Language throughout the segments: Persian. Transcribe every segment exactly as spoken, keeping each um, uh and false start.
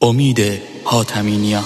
امید حاتمینیا.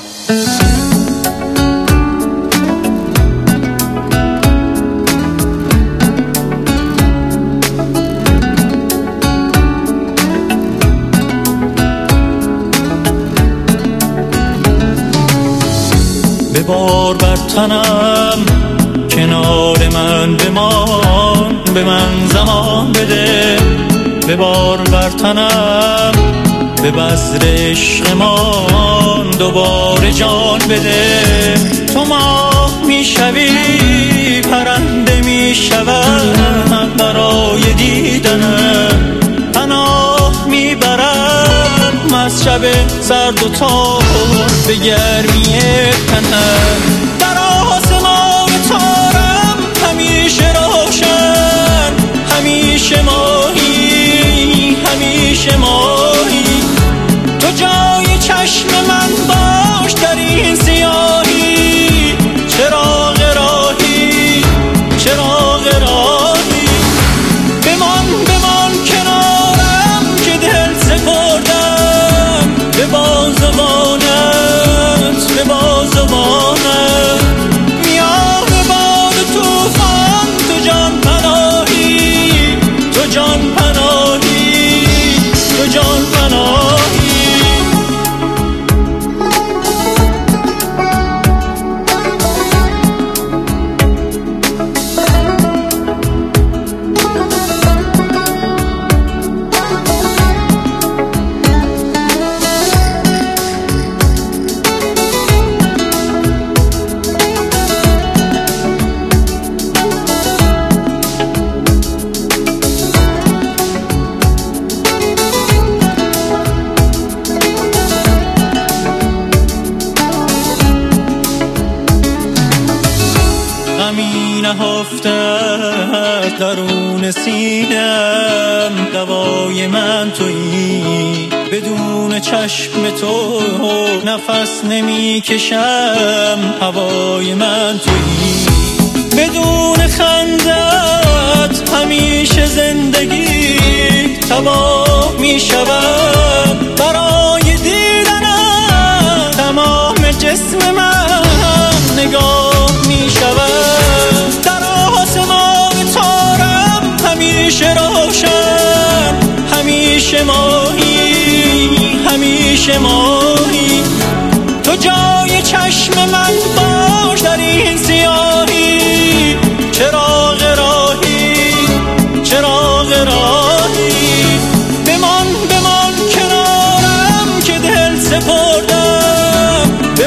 ببار بر تنم کنار من بمان، به من زمان بده. ببار بر تنم به بذر عشقمان دوباره جان بده. تو ماه میشوی پرنده میشوم برای دیدنم، پناه میبرم از شب سرد و تار به گرمی تنم. در آسمان تارم همیشه روشن، همیشه ماهی، همیشه ماهی. تو جای چشم من باش در این سیاهی، چراغ راهی، چراغ راهی. بمان بمان کنارم که دل سپردم به بازوانت، به بازوانت. میان باد توفان تو جان پناهی، تو جان پناهی، تو جان پناهی. غمی نهفته از درون سینم، دوای من تویی. بدون چشم تو نفس نمی کشم، هوای من تویی. بدون خندت همیشه زندگی تباه می شود. برای دیدنم تمام جسم من نگاه می شود. در آسمان تارم همیشه روشن، همیشه ماهی، همیشه ماهی. تو جای چشم من باش در این سیاهی، چراغ راهی، چراغ راهی. بمان بمان کنارم که دل سپردم به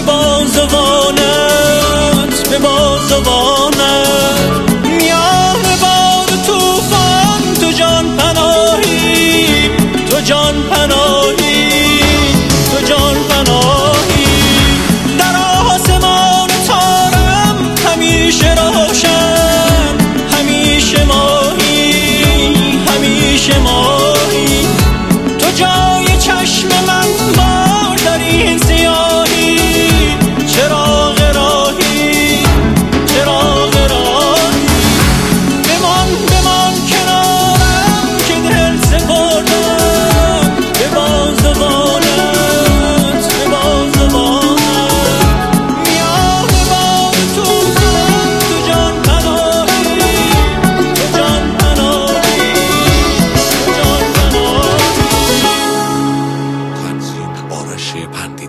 بازوانت، به بازوانت. میان باد توفان تو جان پناهی، تو جان پناهی، تو جان پناهی. در آسمان تارم همیشه روشن، همیشه ماهی، همیشه ماهی. تو جای چشم من باش در این سیاهی، چراغ راهی، چراغ راهی. بمان بمان کنارم که دل سپردم به بازوانت، به بازوانت. میان باد توفان تو جان پناهی، تو جان پناهی، تو جان پناهی. تنظیم آرش پندی.